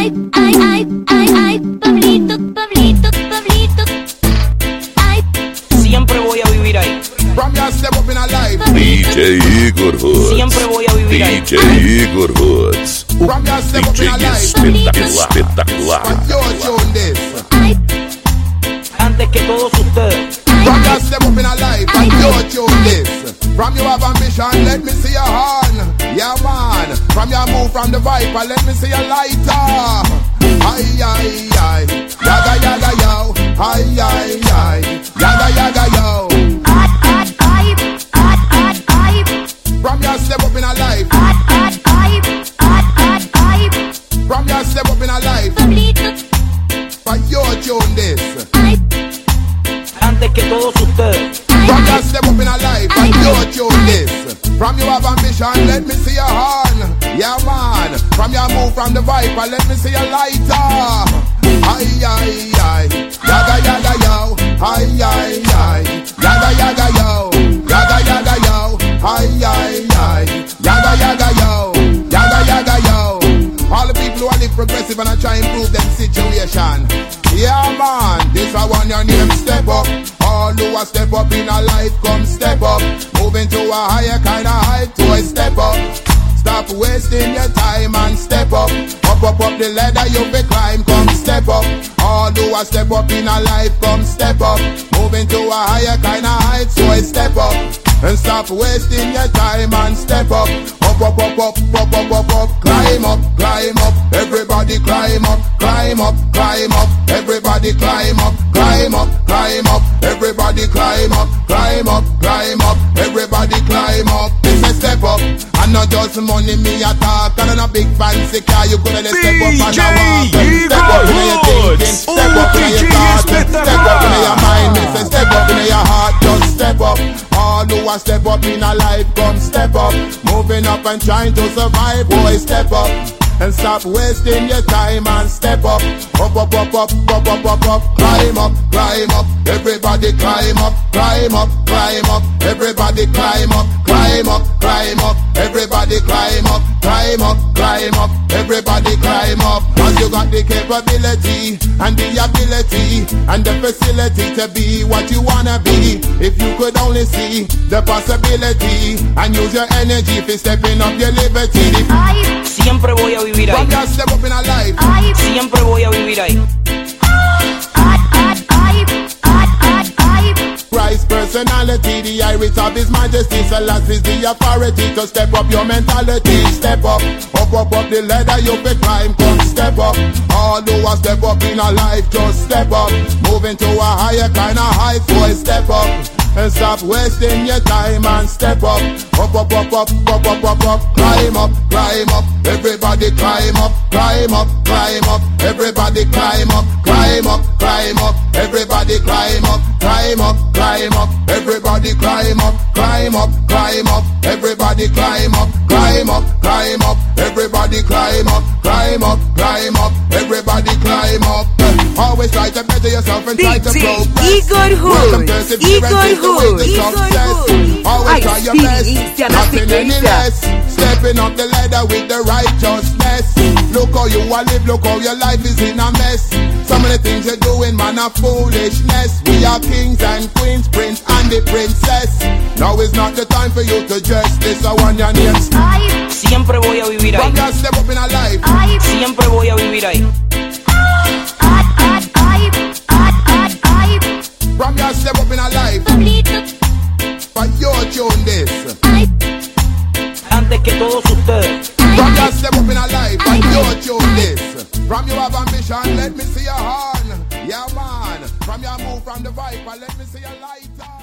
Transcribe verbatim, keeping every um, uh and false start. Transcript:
ay, ay, ay, ay, ay, Pablito, Pablito, Pablito. Ay. Siempre voy a vivir ahí. From your step up in a life. D J Igor Hoods. Siempre voy a vivir ahí. D J Igor Hoods. From your step up in a D J life. espectacular, espectacular. But you're tune this. Ay. Antes que todos ustedes. From your step up in a life. And you're tune this. From you have ambition, let me see your horn. Yeah man. From your move from the viper, let me see your lighter. Ay ay ay. Yaga yaga yo. Ay ay ay. Yaga yaga yo. Ay, ay, ay, ay, ay, ay. From your step up in a life. Ay, ay, ay, ay, ay, ay. From your step up in a life. Pablito. But you're tune this. Ay. Antes que todos ustedes. From your step up in a life, and you're tune this. From you have ambition, let me see your horn. Yeah man. From your move from the viper, let me see your lighter. Ay ay ay. Yaga yaga yo. Ay ay ay. Yaga yaga yo. Yaga yaga yo. Ay ay ay. Yaga yaga yo. Yaga yaga yo. All the people who are live progressive and I try and improve them situation. Yeah man, this I want your name step up. All who are step up in a life, come step up. Moving to a higher kind of height, to a step up. Stop wasting your time and step up. Up, up, up the ladder you be climb, come step up. All who are step up in a life, come step up. Moving to a higher kind of height, so I step up. And stop wasting your time and step up. Up, up, up, up, up, up, up, up. Climb up, climb up. Everybody climb up, climb up, climb up. Everybody climb up, climb up, climb up. Everybody climb up, climb up, climb up. Everybody climb up. It's a step up. And not just money me a talk. And a big fancy car. You coulda just step up and a walk. Step up in your thinking. Step up in your thoughts. Step up in your mind. Me say step up in your heart. Just step up. All who are step up in a life, come step up. Moving up and trying to survive, boy, step up. And stop wasting your time and step up. Up, up, up, up, up, up, up, up. Climb up, climb up. Everybody climb up, climb up, climb up. Everybody climb up, climb up, climb up. Everybody climb up, climb up, climb up. Everybody climb up. Cause you got the capability and the ability and the facility to be what you wanna be. If you could only see the possibility and use your energy for stepping up your liberty. Ay. Siempre voy a vivir ahí. From your step up in a life. Ay. Siempre voy a vivir ahí. Ay, ay, ay, ay, ay, ay. Christ personality, the iris of his majesty. Selassie is the authority to step up your mentality. Step up, up, up, up the ladder you be climb. Come step up. All who are step up in a life, just step up. Moving to a higher kind of height, boy, step up. And stop wasting your time and step up. Up, up, up, up, up, up, up, up. Climb up, climb up. Everybody climb up, climb up, climb up. Everybody climb up, climb up, climb up. Everybody climb up, climb up, climb up. Everybody climb up, climb up, climb up. Everybody climb up, climb up, climb up. Everybody climb up, climb up, climb up. Everybody climb up. Always try to better yourself and try to progress. Igor Hoods, Igor Hoods, Always try your best, nothing any less. Stepping up the ladder with the righteousness. Look how you are live, look how your life is in a mess. Some of the things you're doing, man, are foolishness. We are kings and queens, prince and the princess. Now is not the time for you to dress this. I want your names. Ay. Siempre voy a vivir ahí. From your step up in a life. Ay. Siempre voy a vivir ahí. Ay, ay, ay, ay, ay, ay. From your step up in a life. Pablito. But you're tune this. Ay. Antes que todos ustedes. From your step up in a life. And you're tune this. From you have ambition, let me see your horn. Yeah man. From your move from the viper, let me see your lighter.